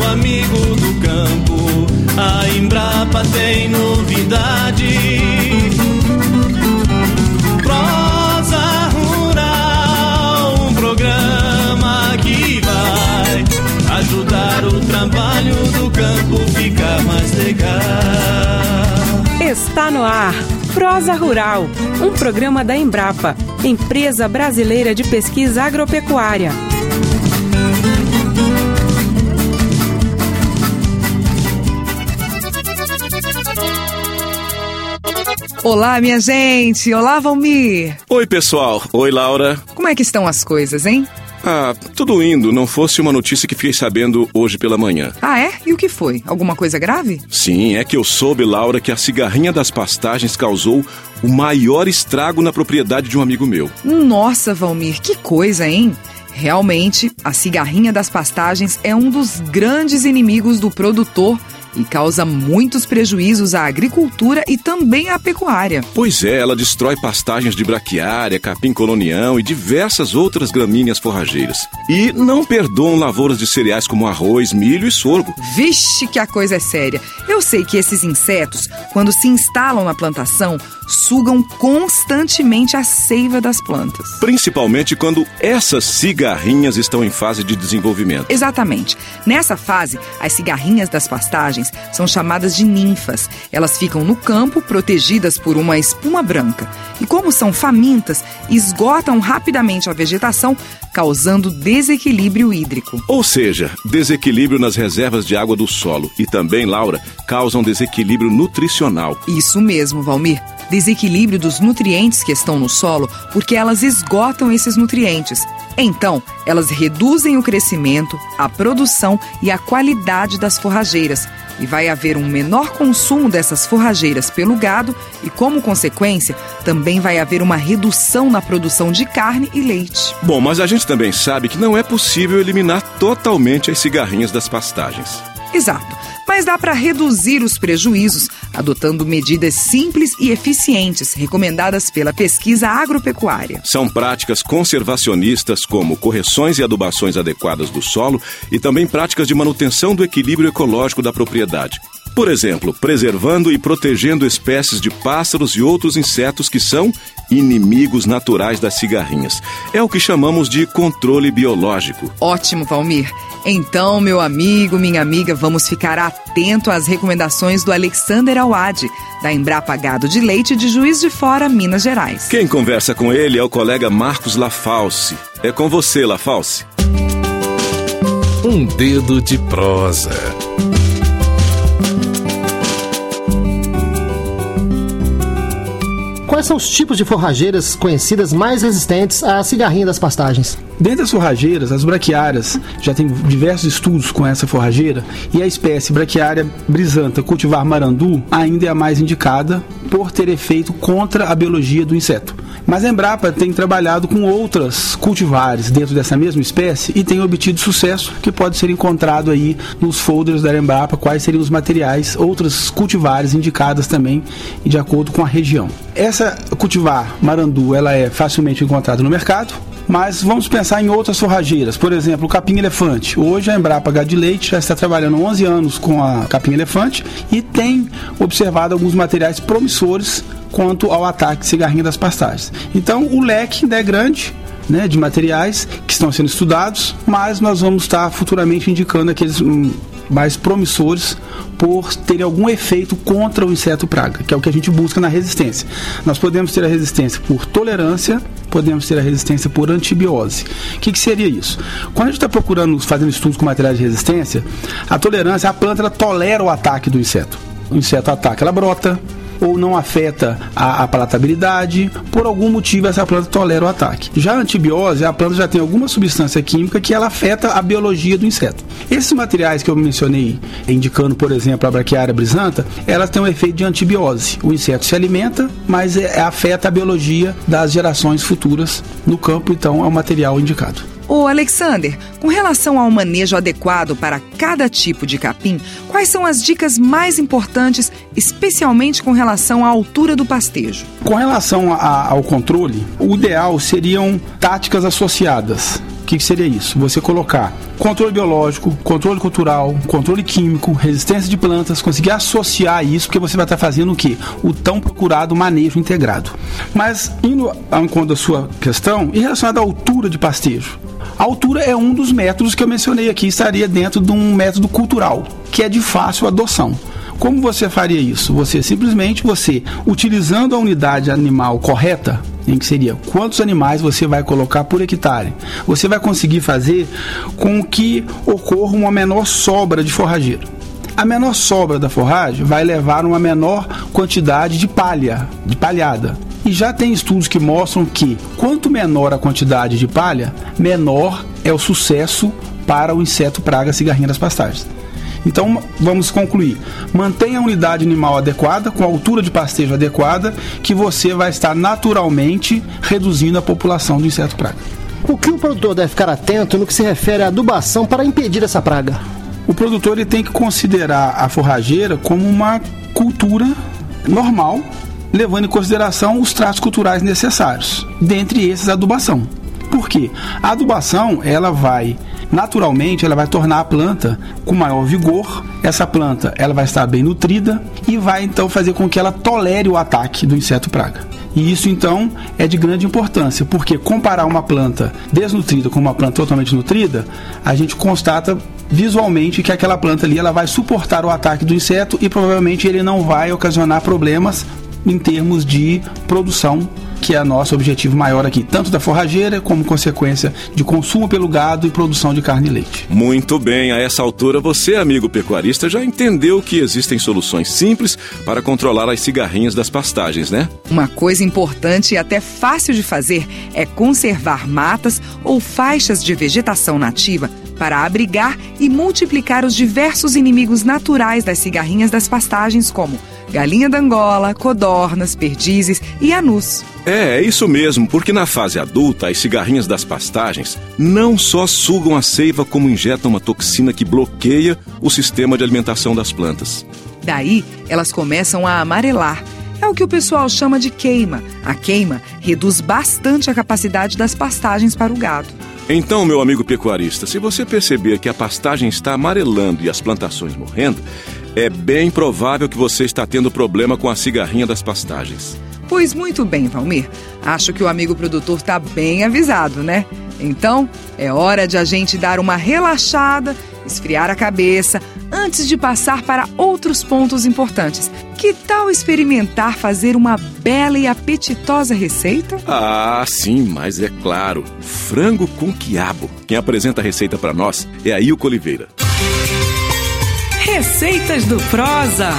amigo do campo, a Embrapa tem novidade. Prosa Rural, um programa que vai ajudar o trabalho do campo ficar mais legal. Está no ar Prosa Rural, um programa da Embrapa, Empresa Brasileira de Pesquisa Agropecuária. Olá, minha gente! Olá, Valmir! Oi, pessoal! Oi, Laura! Como é que estão as coisas, hein? Tudo indo, não fosse uma notícia que fiquei sabendo hoje pela manhã. Ah, é? E o que foi? Alguma coisa grave? Sim, é que eu soube, Laura, que a cigarrinha das pastagens causou o maior estrago na propriedade de um amigo meu. Nossa, Valmir, que coisa, hein? Realmente, a cigarrinha das pastagens é um dos grandes inimigos do produtor e causa muitos prejuízos à agricultura e também à pecuária. Pois é, ela destrói pastagens de braquiária, capim-colonião e diversas outras gramíneas forrageiras. E não perdoam lavouras de cereais como arroz, milho e sorgo. Vixe, que a coisa é séria. Eu sei que esses insetos, quando se instalam na plantação, sugam constantemente a seiva das plantas. Principalmente quando essas cigarrinhas estão em fase de desenvolvimento. Exatamente. Nessa fase, as cigarrinhas das pastagens são chamadas de ninfas. Elas ficam no campo, protegidas por uma espuma branca. E como são famintas, esgotam rapidamente a vegetação, causando desequilíbrio hídrico. Ou seja, desequilíbrio nas reservas de água do solo. E também, Laura, causam desequilíbrio nutricional. Isso mesmo, Valmir. Desequilíbrio dos nutrientes que estão no solo, porque elas esgotam esses nutrientes. Então, elas reduzem o crescimento, a produção e a qualidade das forrageiras. E vai haver um menor consumo dessas forrageiras pelo gado e, como consequência, também vai haver uma redução na produção de carne e leite. Bom, mas a gente também sabe que não é possível eliminar totalmente as cigarrinhas das pastagens. Exato, mas dá para reduzir os prejuízos adotando medidas simples e eficientes recomendadas pela pesquisa agropecuária. São práticas conservacionistas como correções e adubações adequadas do solo e também práticas de manutenção do equilíbrio ecológico da propriedade. Por exemplo, preservando e protegendo espécies de pássaros e outros insetos que são inimigos naturais das cigarrinhas. É o que chamamos de controle biológico. Ótimo, Valmir. Então, meu amigo, minha amiga, vamos ficar atento às recomendações do Alexander Awad, da Embrapa Gado de Leite de Juiz de Fora, Minas Gerais. Quem conversa com ele é o colega Marcos Lafalce. É com você, Lafalce. Um dedo de prosa. Quais são os tipos de forrageiras conhecidas mais resistentes à cigarrinha das pastagens? Dentre as forrageiras, as braquiárias, já tem diversos estudos com essa forrageira, e a espécie braquiária brisanta cultivar marandu ainda é a mais indicada por ter efeito contra a biologia do inseto. Mas a Embrapa tem trabalhado com outras cultivares dentro dessa mesma espécie e tem obtido sucesso que pode ser encontrado aí nos folders da Embrapa, quais seriam os materiais, outras cultivares indicadas também de acordo com a região. Essa cultivar marandu, ela é facilmente encontrada no mercado, mas vamos pensar em outras forrageiras, por exemplo, o capim-elefante. Hoje a Embrapa Gado de Leite já está trabalhando há 11 anos com a capim-elefante e tem observado alguns materiais promissores quanto ao ataque de cigarrinha das pastagens. Então o leque ainda é grande, de materiais que estão sendo estudados, mas nós vamos estar futuramente indicando aqueles mais promissores por terem algum efeito contra o inseto praga, que é o que a gente busca na resistência. Nós podemos ter a resistência por tolerância, podemos ter a resistência por antibiose. O que seria isso? Quando a gente está fazendo estudos com materiais de resistência, a tolerância, a planta ela tolera o ataque do inseto. O inseto ataca, ela brota, ou não afeta a palatabilidade, por algum motivo essa planta tolera o ataque. Já a antibiose, a planta já tem alguma substância química que ela afeta a biologia do inseto. Esses materiais que eu mencionei, indicando, por exemplo, a braquiária brisanta, elas têm um efeito de antibiose. O inseto se alimenta, mas afeta a biologia das gerações futuras no campo, então é o material indicado. Ô Alexander, com relação ao manejo adequado para cada tipo de capim, quais são as dicas mais importantes, especialmente com relação à altura do pastejo? Com relação ao controle, o ideal seriam táticas associadas. O que seria isso? Você colocar controle biológico, controle cultural, controle químico, resistência de plantas, conseguir associar isso, porque você vai estar fazendo o quê? O tão procurado manejo integrado. Mas, indo ao encontro da sua questão, em relação à altura de pastejo, a altura é um dos métodos que eu mencionei aqui, estaria dentro de um método cultural, que é de fácil adoção. Como você faria isso? Você simplesmente, utilizando a unidade animal correta, em que seria quantos animais você vai colocar por hectare, você vai conseguir fazer com que ocorra uma menor sobra de forrageira. A menor sobra da forragem vai levar a uma menor quantidade de palhada. E já tem estudos que mostram que quanto menor a quantidade de palha, menor é o sucesso para o inseto praga cigarrinha das pastagens. Então, vamos concluir. Mantenha a unidade animal adequada, com a altura de pastejo adequada, que você vai estar naturalmente reduzindo a população do inseto praga. O que o produtor deve ficar atento no que se refere à adubação para impedir essa praga? O produtor ele tem que considerar a forrageira como uma cultura normal, levando em consideração os tratos culturais necessários, dentre esses a adubação. Por quê? A adubação, naturalmente, ela vai tornar a planta com maior vigor, essa planta ela vai estar bem nutrida e vai então fazer com que ela tolere o ataque do inseto praga. E isso então é de grande importância, porque comparar uma planta desnutrida com uma planta totalmente nutrida, a gente constata visualmente que aquela planta ali ela vai suportar o ataque do inseto e provavelmente ele não vai ocasionar problemas em termos de produção, que é o nosso objetivo maior aqui, tanto da forrageira como consequência de consumo pelo gado e produção de carne e leite. Muito bem, a essa altura você, amigo pecuarista, já entendeu que existem soluções simples para controlar as cigarrinhas das pastagens, né? Uma coisa importante e até fácil de fazer é conservar matas ou faixas de vegetação nativa para abrigar e multiplicar os diversos inimigos naturais das cigarrinhas das pastagens, como galinha d'Angola, codornas, perdizes e anus. É isso mesmo, porque na fase adulta, as cigarrinhas das pastagens não só sugam a seiva, como injetam uma toxina que bloqueia o sistema de alimentação das plantas. Daí, elas começam a amarelar. É o que o pessoal chama de queima. A queima reduz bastante a capacidade das pastagens para o gado. Então, meu amigo pecuarista, se você perceber que a pastagem está amarelando e as plantações morrendo, é bem provável que você está tendo problema com a cigarrinha das pastagens. Pois muito bem, Valmir. Acho que o amigo produtor está bem avisado, né? Então, é hora de a gente dar uma relaxada, esfriar a cabeça, antes de passar para outros pontos importantes. Que tal experimentar fazer uma bela e apetitosa receita? Ah, sim, mas é claro. Frango com quiabo. Quem apresenta a receita para nós é a Ilka Oliveira. Receitas do Prosa.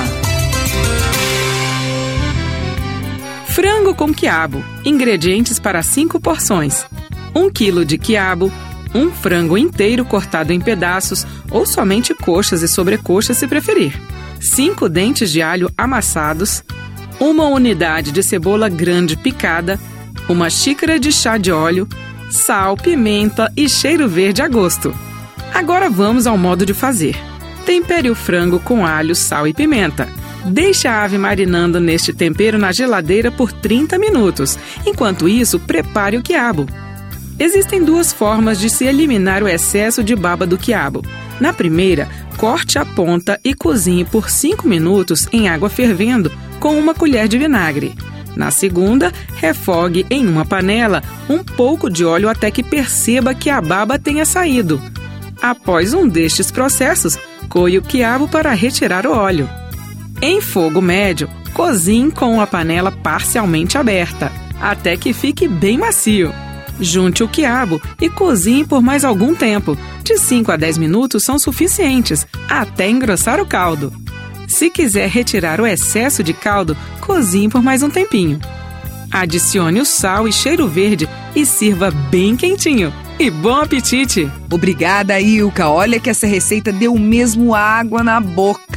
Frango com quiabo. Ingredientes para 5 porções. 1 quilo de quiabo, um frango inteiro cortado em pedaços ou somente coxas e sobrecoxas se preferir. 5 dentes de alho amassados, 1 unidade de cebola grande picada, 1 xícara de chá de óleo, sal, pimenta e cheiro verde a gosto. Agora vamos ao modo de fazer. Tempere o frango com alho, sal e pimenta. Deixe a ave marinando neste tempero na geladeira por 30 minutos. Enquanto isso, prepare o quiabo. Existem 2 formas de se eliminar o excesso de baba do quiabo. Na primeira, corte a ponta e cozinhe por 5 minutos em água fervendo com 1 colher de vinagre. Na segunda, refogue em uma panela um pouco de óleo até que perceba que a baba tenha saído. Após um destes processos, coe o quiabo para retirar o óleo. Em fogo médio, cozinhe com a panela parcialmente aberta, até que fique bem macio. Junte o quiabo e cozinhe por mais algum tempo. De 5 a 10 minutos são suficientes, até engrossar o caldo. Se quiser retirar o excesso de caldo, cozinhe por mais um tempinho. Adicione o sal e cheiro verde e sirva bem quentinho. E bom apetite! Obrigada, Ilka. Olha que essa receita deu mesmo água na boca.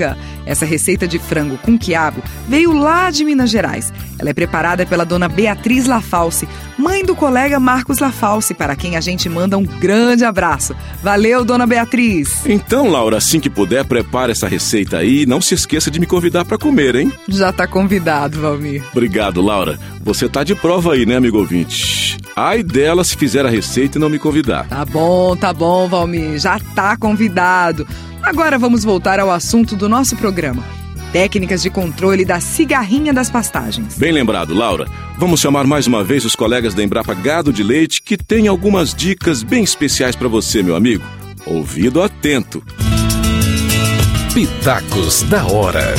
Essa receita de frango com quiabo veio lá de Minas Gerais. Ela é preparada pela dona Beatriz Lafalce, mãe do colega Marcos Lafalce, para quem a gente manda um grande abraço. Valeu, dona Beatriz! Então, Laura, assim que puder, prepare essa receita aí e não se esqueça de me convidar para comer, hein? Já tá convidado, Valmir. Obrigado, Laura. Você tá de prova aí, né, amigo ouvinte? Ai dela se fizer a receita e não me convidar. Tá bom, Valmir. Já tá convidado. Agora vamos voltar ao assunto do nosso programa. Técnicas de controle da cigarrinha das pastagens. Bem lembrado, Laura. Vamos chamar mais uma vez os colegas da Embrapa Gado de Leite, que tem algumas dicas bem especiais para você, meu amigo. Ouvido atento. Pitacos da hora.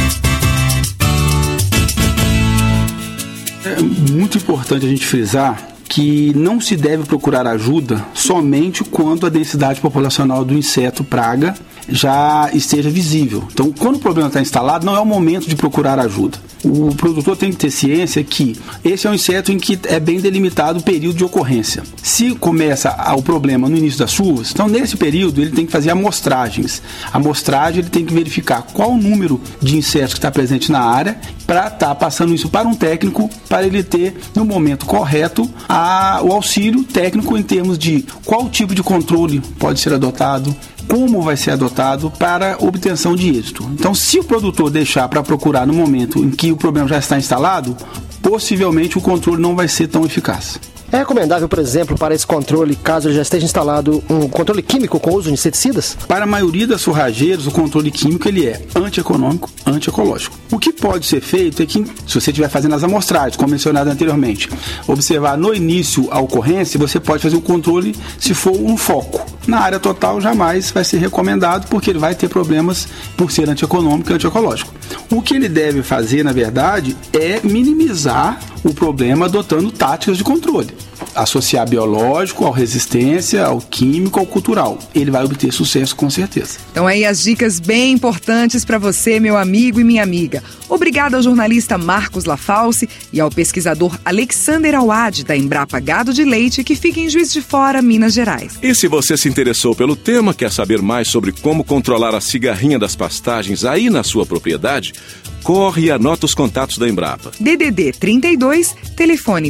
É muito importante a gente frisar que não se deve procurar ajuda somente quando a densidade populacional do inseto praga já esteja visível. Então, quando o problema está instalado, não é o momento de procurar ajuda. O produtor tem que ter ciência que esse é um inseto em que é bem delimitado o período de ocorrência. Se começa o problema no início das chuvas, então nesse período ele tem que fazer amostragens. A amostragem ele tem que verificar qual o número de insetos que está presente na área para estar passando isso para um técnico, para ele ter no momento correto o auxílio técnico em termos de qual tipo de controle pode ser adotado, como vai ser adotado para obtenção de êxito. Então, se o produtor deixar para procurar no momento em que o problema já está instalado, possivelmente o controle não vai ser tão eficaz. É recomendável, por exemplo, para esse controle, caso já esteja instalado um controle químico com uso de inseticidas? Para a maioria das forrageiras, o controle químico ele é antieconômico, antiecológico. O que pode ser feito é que, se você estiver fazendo as amostragens, como mencionado anteriormente, observar no início a ocorrência, você pode fazer um controle se for um foco. Na área total, jamais vai ser recomendado, porque ele vai ter problemas por ser antieconômico e antiecológico. O que ele deve fazer, na verdade, é minimizar o problema adotando táticas de controle. Associar biológico, ao resistência, ao químico, ao cultural. Ele vai obter sucesso com certeza. Então aí as dicas bem importantes para você, meu amigo e minha amiga. Obrigada ao jornalista Marcos Lafalce e ao pesquisador Alexander Awad, da Embrapa Gado de Leite, que fica em Juiz de Fora, Minas Gerais. E se você se interessou pelo tema, quer saber mais sobre como controlar a cigarrinha das pastagens aí na sua propriedade, corre e anota os contatos da Embrapa. DDD 32, telefone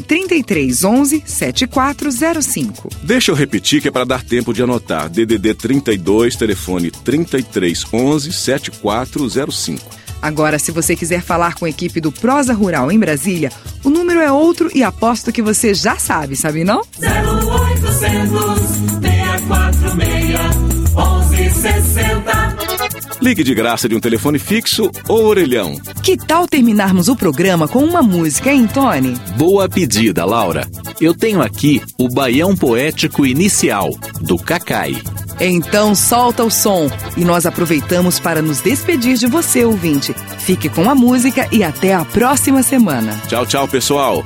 3311-7405. Deixa eu repetir que é para dar tempo de anotar. DDD 32, telefone 3311-7405. Agora, se você quiser falar com a equipe do Prosa Rural em Brasília, o número é outro e aposto que você já sabe, sabe não? 0800 646 1160. Ligue de graça de um telefone fixo ou orelhão. Que tal terminarmos o programa com uma música, hein, Tony? Boa pedida, Laura. Eu tenho aqui o Baião Poético Inicial, do Cacai. Então solta o som e nós aproveitamos para nos despedir de você, ouvinte. Fique com a música e até a próxima semana. Tchau, tchau, pessoal.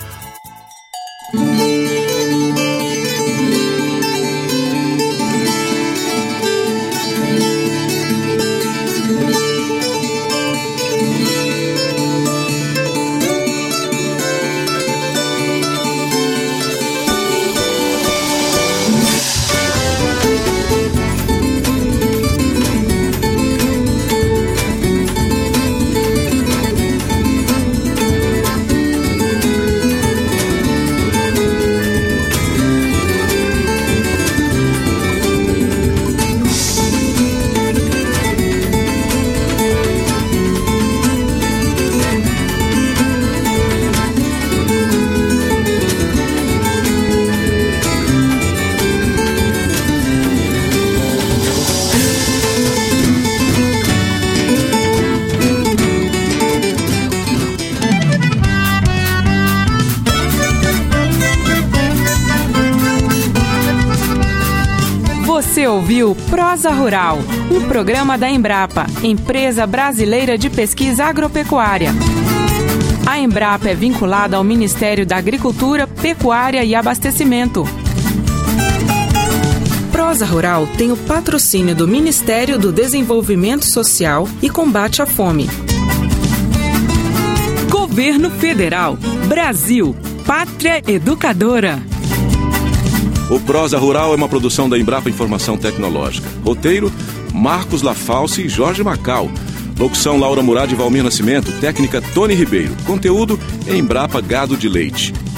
Você ouviu Prosa Rural, um programa da Embrapa, Empresa Brasileira de Pesquisa Agropecuária. A Embrapa é vinculada ao Ministério da Agricultura, Pecuária e Abastecimento. Prosa Rural tem o patrocínio do Ministério do Desenvolvimento Social e Combate à Fome. Governo Federal, Brasil, Pátria Educadora. O Prosa Rural é uma produção da Embrapa Informação Tecnológica. Roteiro, Marcos Lafalce e Jorge Macal. Locução Laura Murad e Valmir Nascimento. Técnica Tony Ribeiro. Conteúdo Embrapa Gado de Leite.